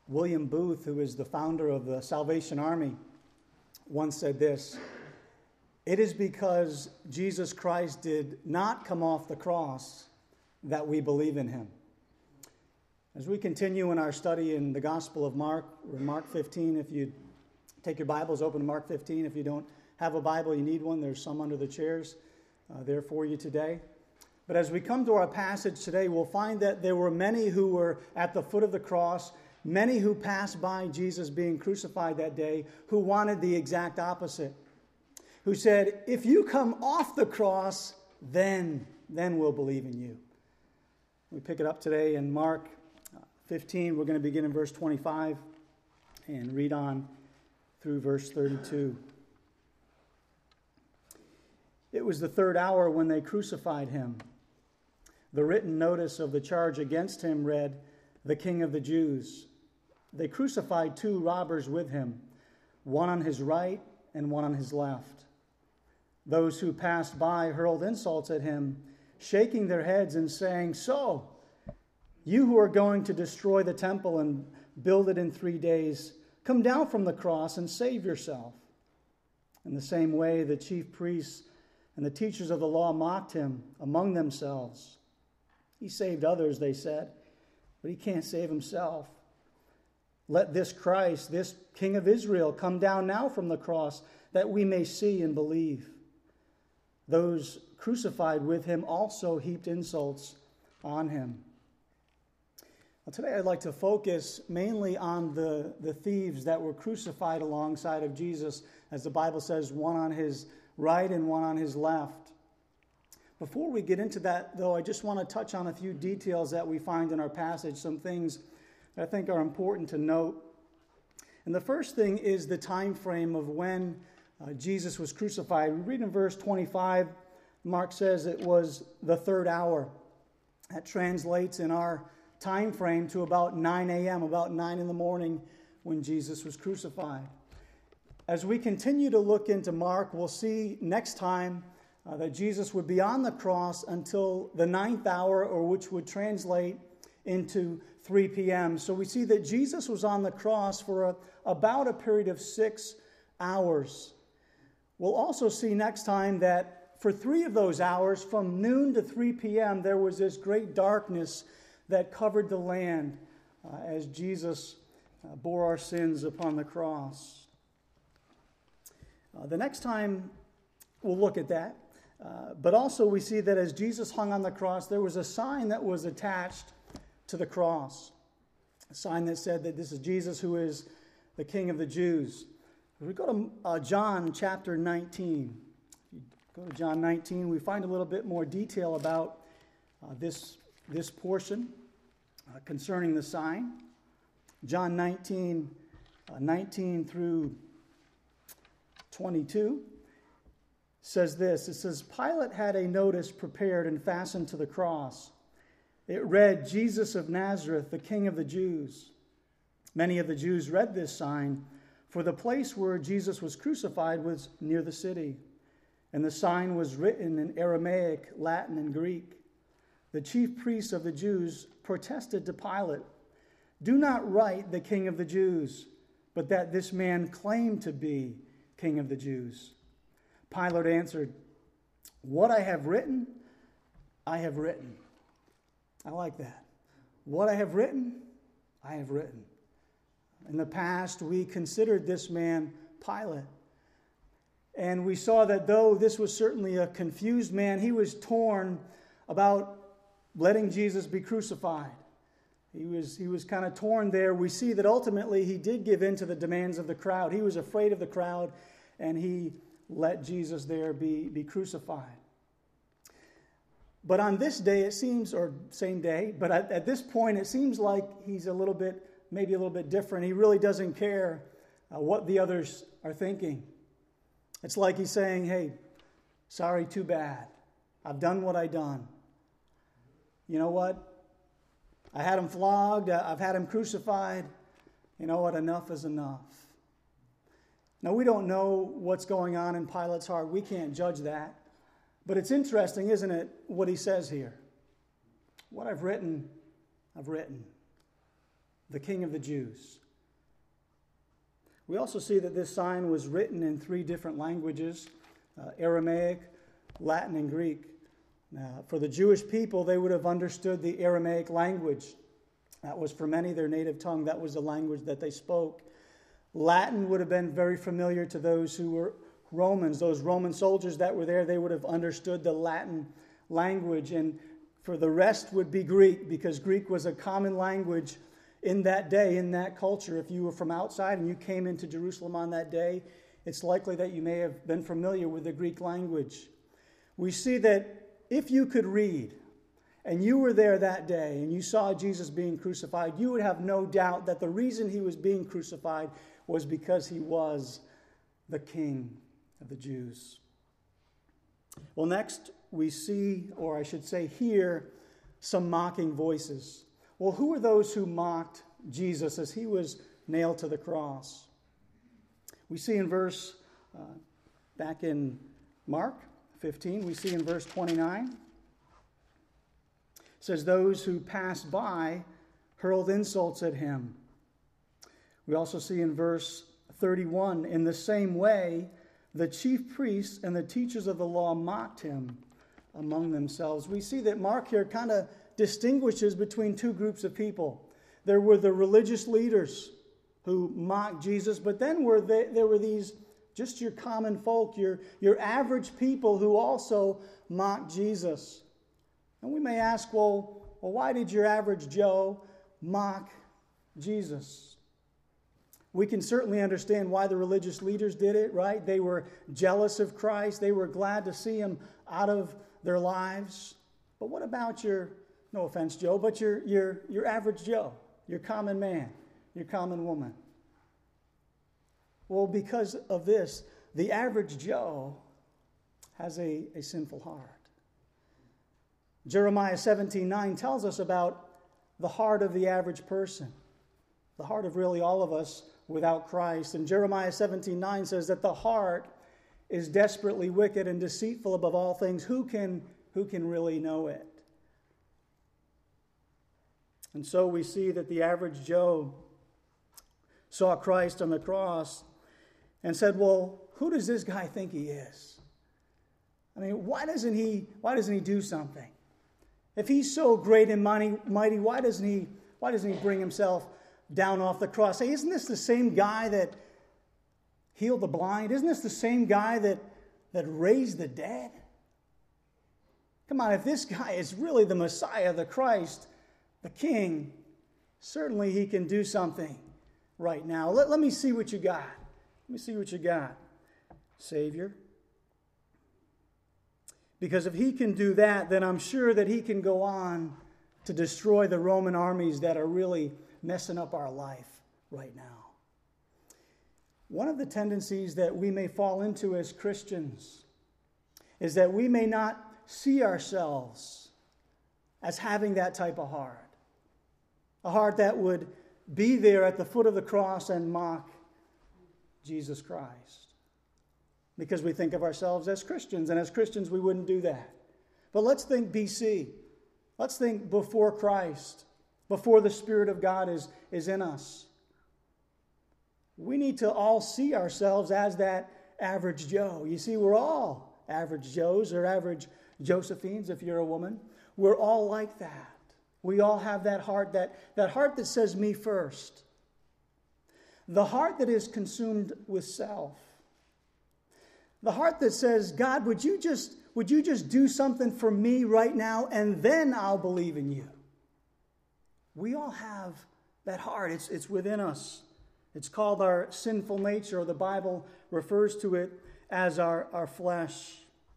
William Booth, who is the founder of the Salvation Army, once said this: "It is because Jesus Christ did not come off the cross that we believe in him." As we continue in our study in the Gospel of Mark, or Mark 15, if you take your Bibles, open to Mark 15. If you don't have a Bible, you need one. There's some under the chairs there for you today. But as we come to our passage today, we'll find that there were many who were at the foot of the cross, many who passed by Jesus being crucified that day, who wanted the exact opposite, who said, if you come off the cross, then we'll believe in you. We pick it up today in Mark 15. We're going to begin in verse 25 and read on through verse 32. It was the third hour when they crucified him. The written notice of the charge against him read, "The King of the Jews." They crucified two robbers with him, one on his right and one on his left. Those who passed by hurled insults at him, shaking their heads and saying, "So, you who are going to destroy the temple and build it in 3 days, come down from the cross and save yourself." In the same way, the chief priests and the teachers of the law mocked him among themselves. "He saved others," they said, "but he can't save himself. Let this Christ, this King of Israel, come down now from the cross that we may see and believe." Those crucified with him also heaped insults on him. Well, today I'd like to focus mainly on the thieves that were crucified alongside of Jesus, as the Bible says, one on his right and one on his left. Before we get into that, though, I just want to touch on a few details that we find in our passage, some things that I think are important to note. And the first thing is the time frame of when Jesus was crucified. We read in verse 25, Mark says it was the third hour. That translates in our time frame to about 9 a.m., about 9 in the morning when Jesus was crucified. As we continue to look into Mark, we'll see next time that Jesus would be on the cross until the 9th hour, or which would translate into 3 p.m. So we see that Jesus was on the cross for about a period of 6 hours. We'll also see next time that for 3 of those hours, from noon to 3 p.m., there was this great darkness that covered the land as Jesus bore our sins upon the cross. The next time we'll look at that. But also we see that as Jesus hung on the cross, there was a sign that was attached to the cross. A sign that said that this is Jesus who is the King of the Jews. If we go to John chapter 19. If you go to John 19, we find a little bit more detail about this portion concerning the sign. John 19, 19 through 22. Says this. It says, Pilate had a notice prepared and fastened to the cross. It read, "Jesus of Nazareth, the King of the Jews." Many of the Jews read this sign, for the place where Jesus was crucified was near the city, and the sign was written in Aramaic, Latin, and Greek. The chief priests of the Jews protested to Pilate, "Do not write the King of the Jews, but that this man claimed to be King of the Jews." Pilate answered, "What I have written, I have written." I like that. What I have written, I have written. In the past, we considered this man Pilate. And we saw that though this was certainly a confused man, he was torn about letting Jesus be crucified. He was kind of torn there. We see that ultimately he did give in to the demands of the crowd. He was afraid of the crowd, and he let Jesus there be crucified. But on this day, it seems, or same day, but at this point, it seems like he's maybe a little bit different. He really doesn't care what the others are thinking. It's like he's saying, "Hey, sorry, too bad. I've done what I done. You know what? I had him flogged. I've had him crucified. You know what? Enough is enough." Now, we don't know what's going on in Pilate's heart. We can't judge that. But it's interesting, isn't it, what he says here? What I've written, I've written. the King of the Jews. We also see that this sign was written in 3 different languages, Aramaic, Latin, and Greek. Now, for the Jewish people, they would have understood the Aramaic language. That was for many their native tongue. That was the language that they spoke. Latin would have been very familiar to those who were Romans. Those Roman soldiers that were there, they would have understood the Latin language. And for the rest would be Greek, because Greek was a common language in that day, in that culture. If you were from outside and you came into Jerusalem on that day, it's likely that you may have been familiar with the Greek language. We see that if you could read, and you were there that day, and you saw Jesus being crucified, you would have no doubt that the reason he was being crucified was because he was the King of the Jews. Well, next we see, or I should say hear, some mocking voices. Well, who are those who mocked Jesus as he was nailed to the cross? We see in back in Mark 15, we see in verse 29, it says, those who passed by hurled insults at him. We also see in verse 31, in the same way, the chief priests and the teachers of the law mocked him among themselves. We see that Mark here kind of distinguishes between 2 groups of people. There were the religious leaders who mocked Jesus, but then there were these just your common folk, your average people who also mocked Jesus. And we may ask, well, why did your average Joe mock Jesus? We can certainly understand why the religious leaders did it, right? They were jealous of Christ. They were glad to see him out of their lives. But what about no offense, Joe, but your average Joe, your common man, your common woman? Well, because of this, the average Joe has a sinful heart. Jeremiah 17:9 tells us about the heart of the average person, the heart of really all of us without Christ. And Jeremiah 17:9 says that the heart is desperately wicked and deceitful above all things. Who can really know it? And so we see that the average Joe saw Christ on the cross and said, well, who does this guy think he is? I mean, why doesn't he do something? If he's so great and mighty, why doesn't he bring himself down off the cross? Hey, isn't this the same guy that healed the blind? Isn't this the same guy that raised the dead? Come on, if this guy is really the Messiah, the Christ, the King, certainly he can do something right now. Let me see what you got. Let me see what you got, Savior. Because if he can do that, then I'm sure that he can go on to destroy the Roman armies that are really messing up our life right now. One of the tendencies that we may fall into as Christians is that we may not see ourselves as having that type of heart. A heart that would be there at the foot of the cross and mock Jesus Christ. Because we think of ourselves as Christians, and as Christians we wouldn't do that. But let's think BC. Let's think before Christ, before the Spirit of God is in us. We need to all see ourselves as that average Joe. You see, we're all average Joes or average Josephines if you're a woman. We're all like that. We all have that heart that says me first. The heart that is consumed with self. The heart that says, God, would you just do something for me right now, and then I'll believe in you. We all have that heart. It's within us. It's called our sinful nature, or the Bible refers to it as our flesh.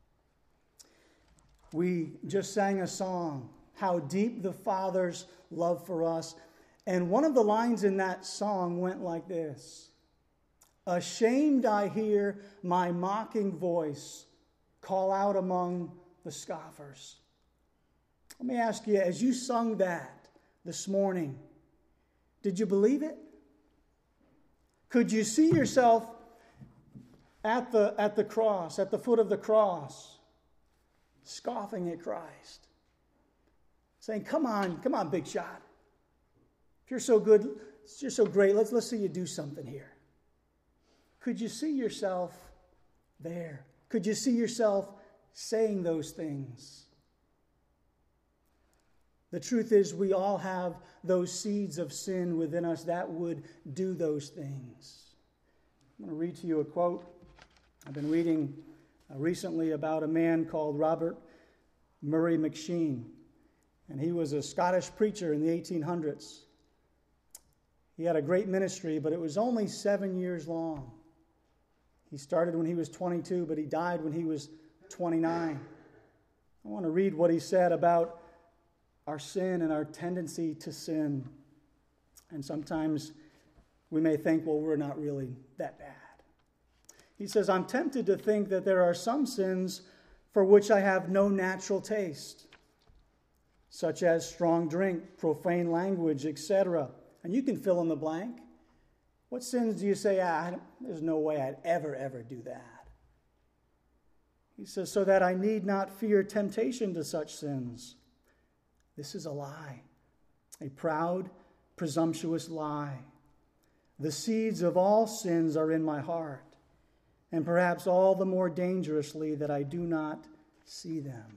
We just sang a song, How Deep the Father's Love for Us. And one of the lines in that song went like this. Ashamed I hear my mocking voice call out among the scoffers. Let me ask you, as you sung that this morning, did you believe it? Could you see yourself at the cross, at the foot of the cross, scoffing at Christ? Saying, come on, big shot. If you're so good, you're so great, let's see you do something here. Could you see yourself there? Could you see yourself saying those things? The truth is, we all have those seeds of sin within us that would do those things. I'm going to read to you a quote. I've been reading recently about a man called Robert Murray M'Cheyne, and he was a Scottish preacher in the 1800s. He had a great ministry, but it was only 7 years long. He started when he was 22, but he died when he was 29. I want to read what he said about our sin and our tendency to sin. And sometimes we may think, well, we're not really that bad. He says, I'm tempted to think that there are some sins for which I have no natural taste, such as strong drink, profane language, etc. And you can fill in the blank. What sins do you say, there's no way I'd ever do that? He says, so that I need not fear temptation to such sins. This is a lie, a proud, presumptuous lie. The seeds of all sins are in my heart, and perhaps all the more dangerously that I do not see them.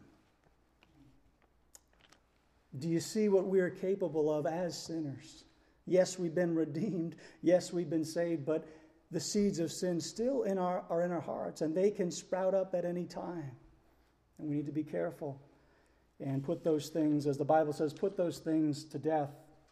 Do you see what we are capable of as sinners? Yes, we've been redeemed. Yes, we've been saved, but the seeds of sin still are in our hearts, and they can sprout up at any time. And we need to be careful and put those things, as the Bible says, put those things to death.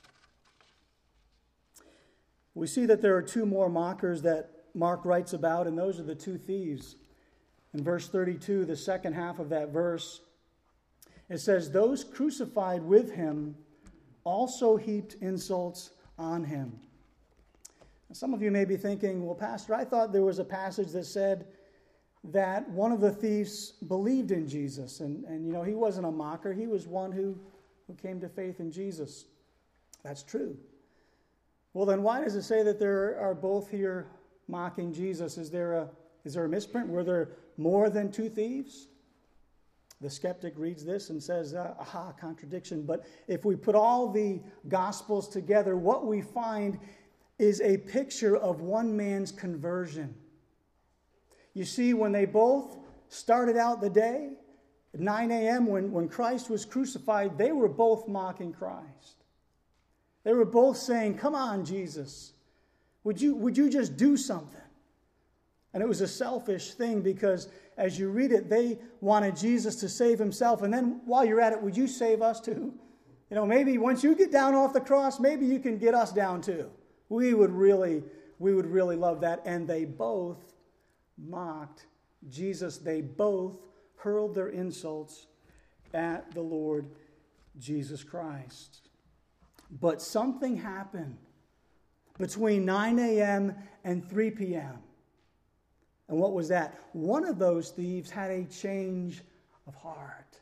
We see that there are two more mockers that Mark writes about, and those are the two thieves. In verse 32, the second half of that verse, it says, those crucified with him also heaped insults on him. Now, some of you may be thinking, well, Pastor, I thought there was a passage that said that one of the thieves believed in Jesus. And you know, he wasn't a mocker. He was one who came to faith in Jesus. That's true. Well, then why does it say that there are both here mocking Jesus? Is there a misprint? Were there more than two thieves? The skeptic reads this and says, contradiction. But if we put all the Gospels together, what we find is a picture of one man's conversion. You see, when they both started out the day, at 9 a.m., when Christ was crucified, they were both mocking Christ. They were both saying, come on, Jesus, would you just do something? And it was a selfish thing because as you read it, they wanted Jesus to save himself. And then while you're at it, would you save us too? You know, maybe once you get down off the cross, maybe you can get us down too. We would really love that. And they both mocked Jesus. They both hurled their insults at the Lord Jesus Christ. But something happened between 9 a.m. and 3 p.m. And what was that? One of those thieves had a change of heart.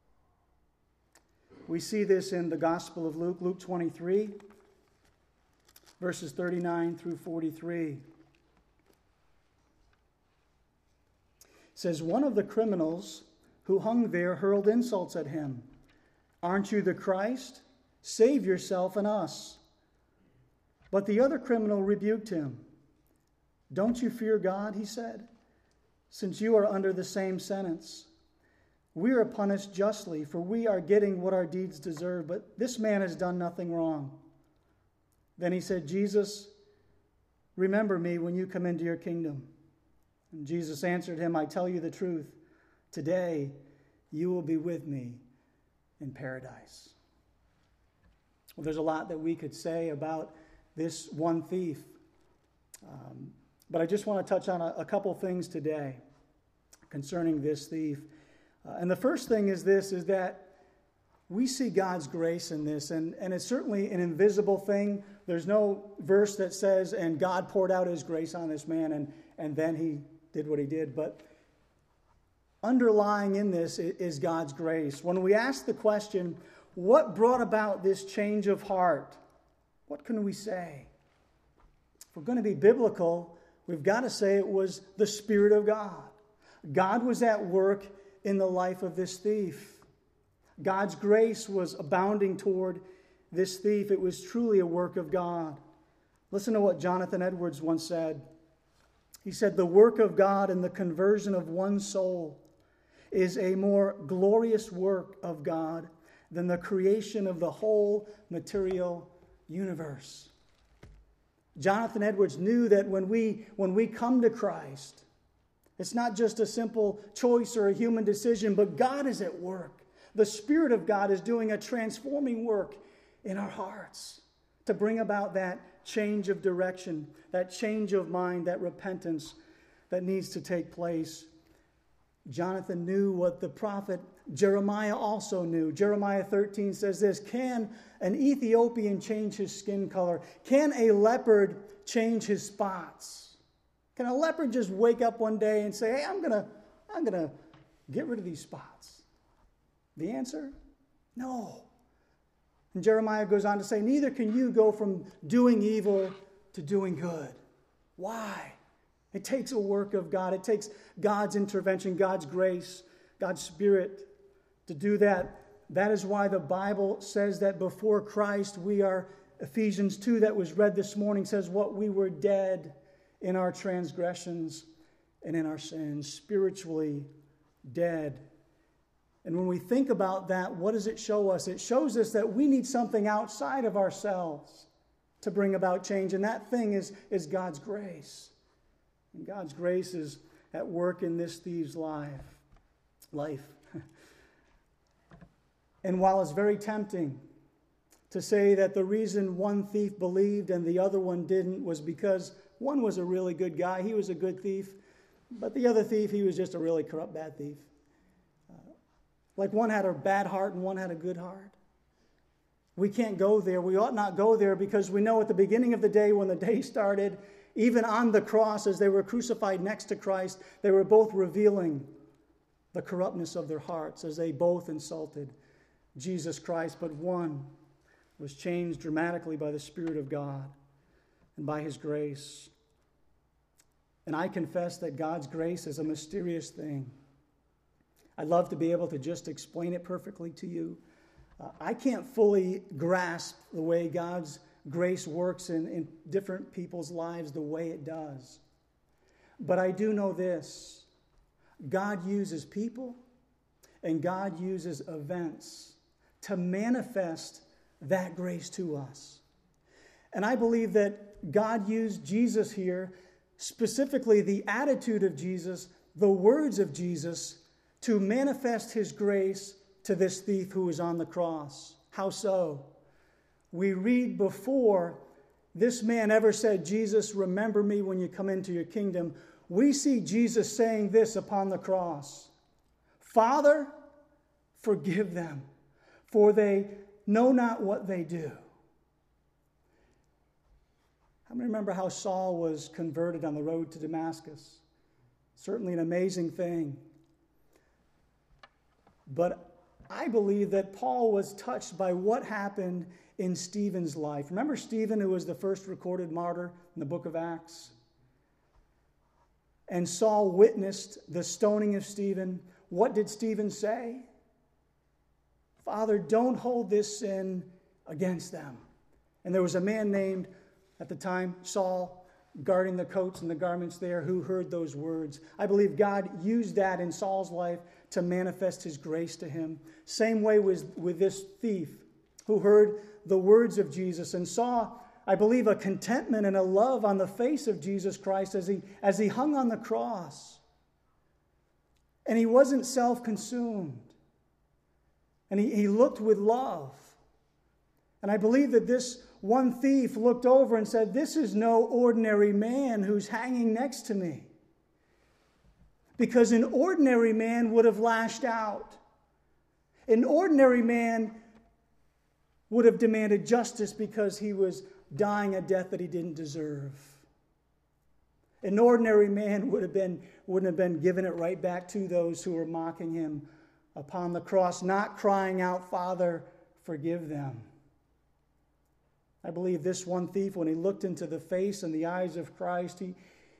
We see this in the Gospel of Luke, Luke 23, verses 39 through 43. It says, one of the criminals who hung there hurled insults at him. Aren't you the Christ? Save yourself and us. But the other criminal rebuked him. Don't you fear God, he said, since you are under the same sentence. We are punished justly, for we are getting what our deeds deserve, but this man has done nothing wrong. Then he said, Jesus, remember me when you come into your kingdom. And Jesus answered him, I tell you the truth. Today you will be with me in paradise. Well, there's a lot that we could say about this one thief. But I just want to touch on a couple things today concerning this thief. And the first thing is this, is that we see God's grace in this. And it's certainly an invisible thing. There's no verse that says, and God poured out his grace on this man, and then he did what he did. But underlying in this is God's grace. When we ask the question, what brought about this change of heart? What can we say? If we're going to be biblical, we've got to say it was the Spirit of God. God was at work in the life of this thief. God's grace was abounding toward this thief, it was truly a work of God. Listen to what Jonathan Edwards once said. He said, "The work of God in the conversion of one soul is a more glorious work of God than the creation of the whole material universe." Jonathan Edwards knew that when we come to Christ, it's not just a simple choice or a human decision, but God is at work. The Spirit of God is doing a transforming work in our hearts to bring about that change of direction, that change of mind, that repentance that needs to take place. Jonathan knew what the prophet Jeremiah also knew. Jeremiah 13 says this, "Can an Ethiopian change his skin color? Can a leopard change his spots?" Can a leopard just wake up one day and say, "Hey, I'm gonna get rid of these spots"? The answer? No. And Jeremiah goes on to say, "Neither can you go from doing evil to doing good." Why? It takes a work of God. It takes God's intervention, God's grace, God's Spirit to do that. That is why the Bible says that before Christ we are, Ephesians 2 that was read this morning says, what we were dead in our transgressions and in our sins, spiritually dead. And when we think about that, what does it show us? It shows us that we need something outside of ourselves to bring about change. And that thing is God's grace. And God's grace is at work in this thief's life. And while it's very tempting to say that the reason one thief believed and the other one didn't was because one was a really good guy, he was a good thief, but the other thief, he was just a really corrupt, bad thief. Like one had a bad heart and one had a good heart. We can't go there. We ought not go there because we know at the beginning of the day, when the day started, even on the cross as they were crucified next to Christ, they were both revealing the corruptness of their hearts as they both insulted Jesus Christ. But one was changed dramatically by the Spirit of God and by His grace. And I confess that God's grace is a mysterious thing. I'd love to be able to just explain it perfectly to you. I can't fully grasp the way God's grace works in different people's lives the way it does. But I do know this. God uses people and God uses events to manifest that grace to us. And I believe that God used Jesus here, specifically the attitude of Jesus, the words of Jesus, to manifest His grace to this thief who was on the cross. How so? We read before this man ever said, "Jesus, remember me when you come into your kingdom." We see Jesus saying this upon the cross: "Father, forgive them, for they know not what they do." How many remember how Saul was converted on the road to Damascus? Certainly an amazing thing. But I believe that Paul was touched by what happened in Stephen's life. Remember Stephen, who was the first recorded martyr in the book of Acts? And Saul witnessed the stoning of Stephen. What did Stephen say? "Father, don't hold this sin against them." And there was a man named, at the time, Saul, guarding the coats and the garments there, who heard those words. I believe God used that in Saul's life to manifest His grace to him. Same way with this thief who heard the words of Jesus and saw, I believe, a contentment and a love on the face of Jesus Christ as he hung on the cross. And he wasn't self-consumed. And he looked with love. And I believe that this one thief looked over and said, "This is no ordinary man who's hanging next to me." Because an ordinary man would have lashed out. An ordinary man would have demanded justice because he was dying a death that he didn't deserve. An ordinary man wouldn't have been giving it right back to those who were mocking him upon the cross, not crying out, "Father, forgive them." I believe this one thief, when he looked into the face and the eyes of Christ, he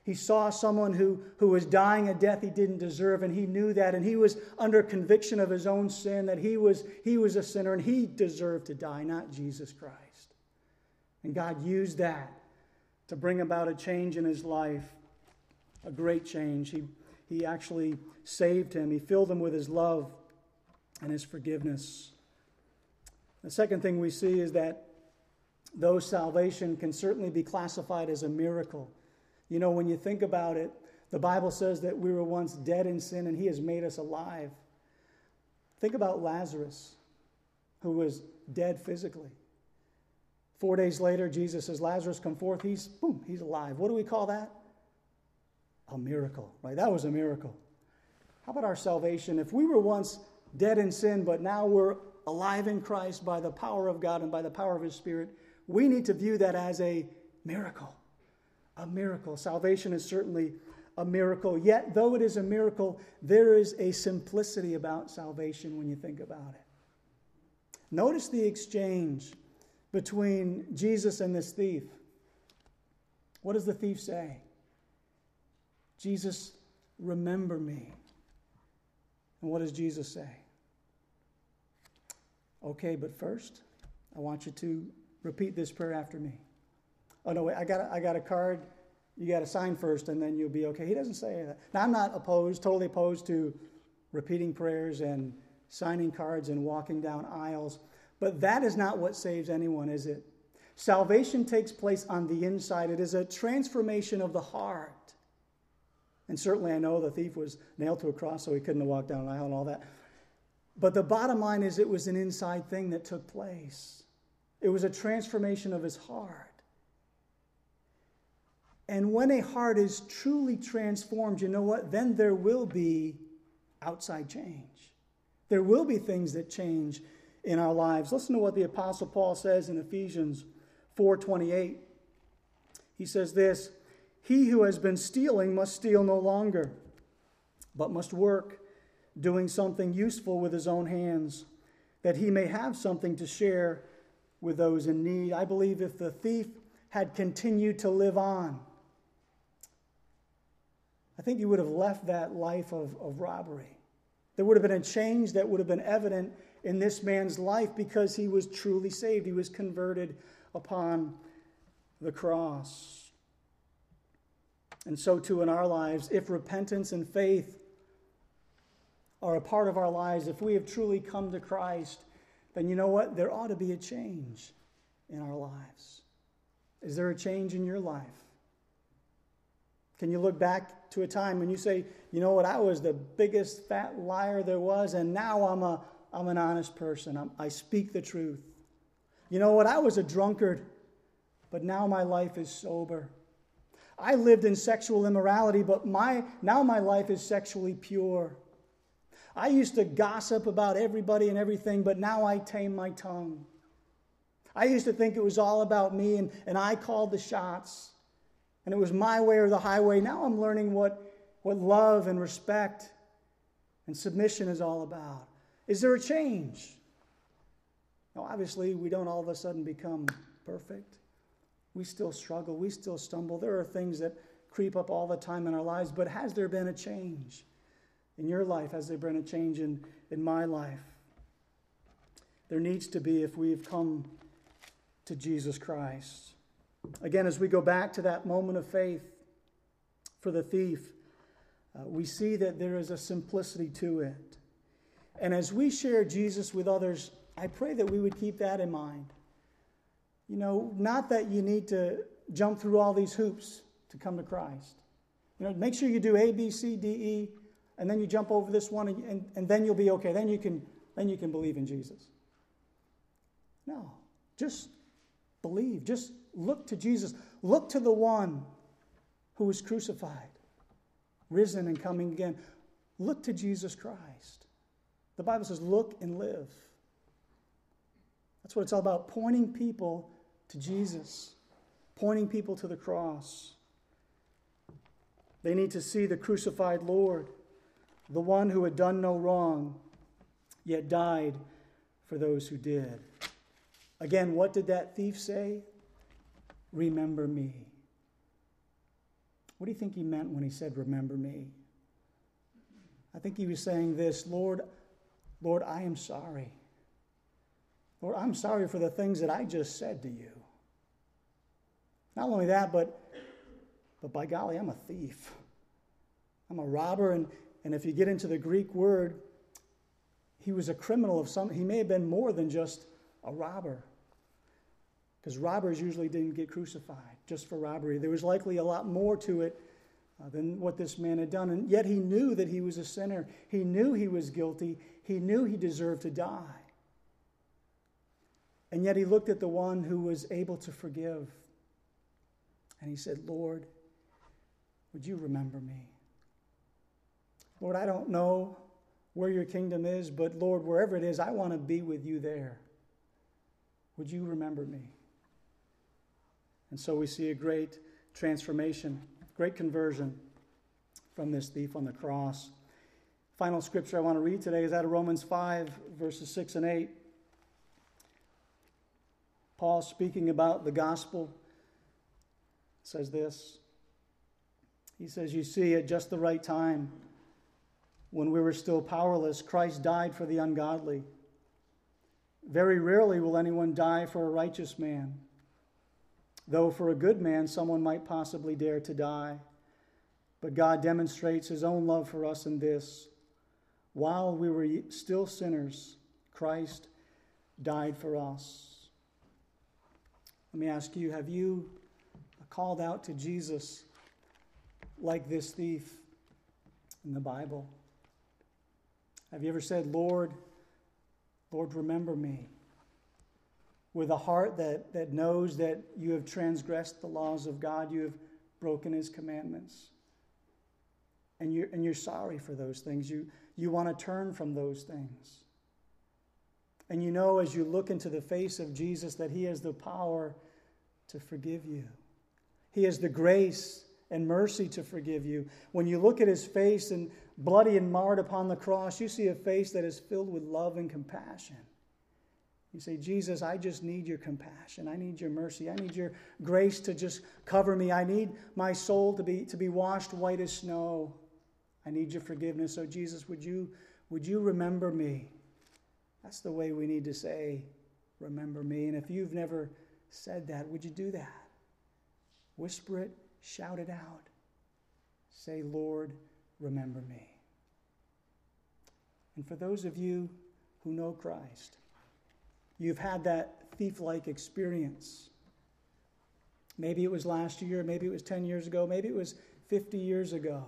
He saw someone who was dying a death he didn't deserve, and he knew that, and he was under conviction of his own sin, that he was a sinner, and he deserved to die, not Jesus Christ. And God used that to bring about a change in his life, a great change. He actually saved him. He filled him with his love and his forgiveness. The second thing we see is that though salvation can certainly be classified as a miracle, you know, when you think about it, the Bible says that we were once dead in sin and he has made us alive. Think about Lazarus, who was dead physically. 4 days later, Jesus says, Lazarus, come forth. He's alive. What do we call that? A miracle, right? That was a miracle. How about our salvation? If we were once dead in sin, but now we're alive in Christ by the power of God and by the power of his Spirit, we need to view that as a miracle. A miracle. Salvation is certainly a miracle. Yet, though it is a miracle, there is a simplicity about salvation when you think about it. Notice the exchange between Jesus and this thief. What does the thief say? Jesus, remember me. And what does Jesus say? Okay, but first, I want you to repeat this prayer after me. Oh, no, wait, I got a card. You got to sign first, and then you'll be okay. He doesn't say that. Now, I'm not totally opposed to repeating prayers and signing cards and walking down aisles, but that is not what saves anyone, is it? Salvation takes place on the inside. It is a transformation of the heart. And certainly I know the thief was nailed to a cross, so he couldn't have walked down an aisle and all that. But the bottom line is it was an inside thing that took place. It was a transformation of his heart. And when a heart is truly transformed, you know what? Then there will be outside change. There will be things that change in our lives. Listen to what the Apostle Paul says in Ephesians 4:28. He says this, he who has been stealing must steal no longer, but must work, doing something useful with his own hands, that he may have something to share with those in need. I believe if the thief had continued to live on, I think he would have left that life of robbery. There would have been a change that would have been evident in this man's life because he was truly saved. He was converted upon the cross. And so too in our lives, if repentance and faith are a part of our lives, if we have truly come to Christ, then you know what? There ought to be a change in our lives. Is there a change in your life? Can you look back to a time when you say, you know what, I was the biggest fat liar there was, and now I'm an honest person. I speak the truth. You know what, I was a drunkard, but now my life is sober. I lived in sexual immorality, but now my life is sexually pure. I used to gossip about everybody and everything, but now I tame my tongue. I used to think it was all about me, and I called the shots. And it was my way or the highway. Now I'm learning what love and respect and submission is all about. Is there a change? Now, obviously, we don't all of a sudden become perfect. We still struggle. We still stumble. There are things that creep up all the time in our lives. But has there been a change in your life? Has there been a change in my life? There needs to be if we've come to Jesus Christ. Again, as we go back to that moment of faith for the thief, we see that there is a simplicity to it. And as we share Jesus with others, I pray that we would keep that in mind. You know, not that you need to jump through all these hoops to come to Christ. You know, make sure you do A, B, C, D, E, and then you jump over this one, and then you'll be okay. Then you can believe in Jesus. No, just believe. Just look to Jesus. Look to the one who was crucified, risen and coming again. Look to Jesus Christ. The Bible says, look and live. That's what it's all about, pointing people to Jesus, pointing people to the cross. They need to see the crucified Lord, the one who had done no wrong, yet died for those who did. Again, what did that thief say? Remember me. What do you think he meant when he said, remember me? I think he was saying this, Lord, I am sorry. Lord, I'm sorry for the things that I just said to you. Not only that, but by golly, I'm a thief. I'm a robber, and if you get into the Greek word, he was a criminal of some. He may have been more than just a robber, because robbers usually didn't get crucified just for robbery. There was likely a lot more to it than what this man had done, and yet he knew that he was a sinner. He knew he was guilty. He knew he deserved to die. And yet he looked at the one who was able to forgive, and he said, Lord, would you remember me? Lord, I don't know where your kingdom is, but Lord, wherever it is, I want to be with you there. Would you remember me? And so we see a great transformation, great conversion from this thief on the cross. Final scripture I want to read today is out of Romans 5, verses 6 and 8. Paul, speaking about the gospel, says this. He says, you see, at just the right time, when we were still powerless, Christ died for the ungodly. Very rarely will anyone die for a righteous man, though for a good man someone might possibly dare to die. But God demonstrates his own love for us in this: while we were still sinners, Christ died for us. Let me ask you, have you called out to Jesus like this thief in the Bible? Have you ever said, Lord, remember me? With a heart that knows that you have transgressed the laws of God, you have broken his commandments. And you're sorry for those things. You want to turn from those things. And you know, as you look into the face of Jesus, that he has the power to forgive you. He has the grace and mercy to forgive you. When you look at his face and bloody and marred upon the cross, you see a face that is filled with love and compassion. You say, Jesus, I just need your compassion. I need your mercy. I need your grace to just cover me. I need my soul to be washed white as snow. I need your forgiveness. So Jesus, would you remember me? That's the way we need to say, remember me. And if you've never said that, would you do that? Whisper it, shout it out. Say, Lord, remember me. And for those of you who know Christ, you've had that thief-like experience. Maybe it was last year, maybe it was 10 years ago, maybe it was 50 years ago.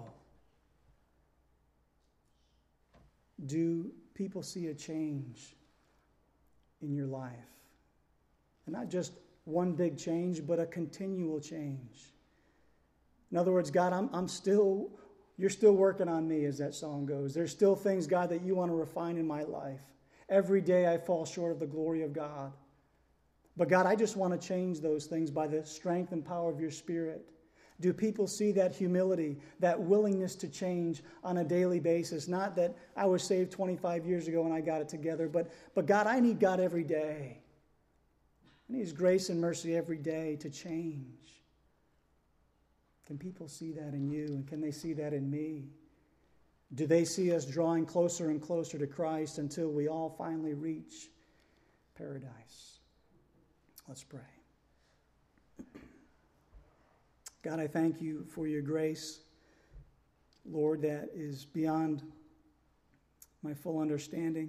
Do people see a change in your life? And not just one big change, but a continual change. In other words, God, you're still working on me, as that song goes. There's still things, God, that you want to refine in my life. Every day I fall short of the glory of God. But God, I just want to change those things by the strength and power of your Spirit. Do people see that humility, that willingness to change on a daily basis? Not that I was saved 25 years ago and I got it together, but God, I need God every day. I need his grace and mercy every day to change. Can people see that in you? And can they see that in me? Do they see us drawing closer and closer to Christ until we all finally reach paradise? Let's pray. God, I thank you for your grace, Lord, that is beyond my full understanding.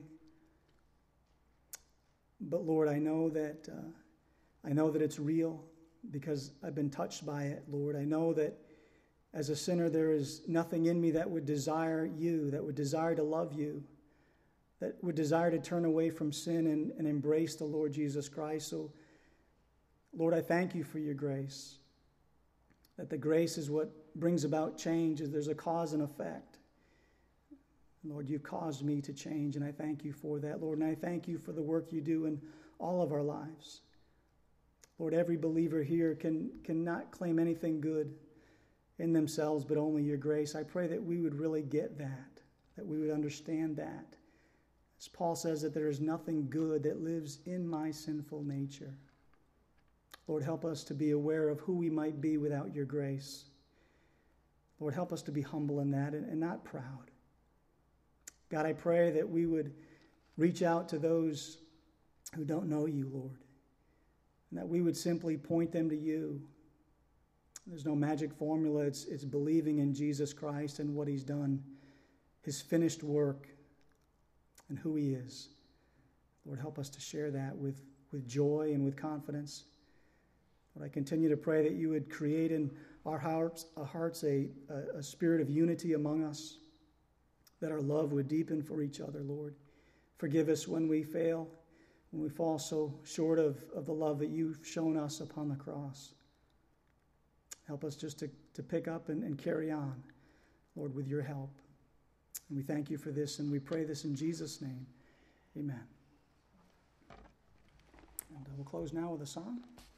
But Lord, I know that it's real because I've been touched by it, Lord. I know that as a sinner, there is nothing in me that would desire you, that would desire to love you, that would desire to turn away from sin and embrace the Lord Jesus Christ. So, Lord, I thank you for your grace, that the grace is what brings about change. There's a cause and effect. Lord, you've caused me to change, and I thank you for that, Lord. And I thank you for the work you do in all of our lives. Lord, every believer here cannot claim anything good in themselves, but only your grace. I pray that we would really get that we would understand that. As Paul says, that there is nothing good that lives in my sinful nature. Lord, help us to be aware of who we might be without your grace. Lord, help us to be humble in that and not proud. God, I pray that we would reach out to those who don't know you, Lord, and that we would simply point them to you. There's no magic formula. It's believing in Jesus Christ and what he's done, his finished work, and who he is. Lord, help us to share that with joy and with confidence. Lord, I continue to pray that you would create in our hearts a spirit of unity among us, that our love would deepen for each other, Lord. Forgive us when we fail, when we fall so short of the love that you've shown us upon the cross. Help us just to pick up and carry on, Lord, with your help. And we thank you for this, and we pray this in Jesus' name. Amen. And we'll close now with a song.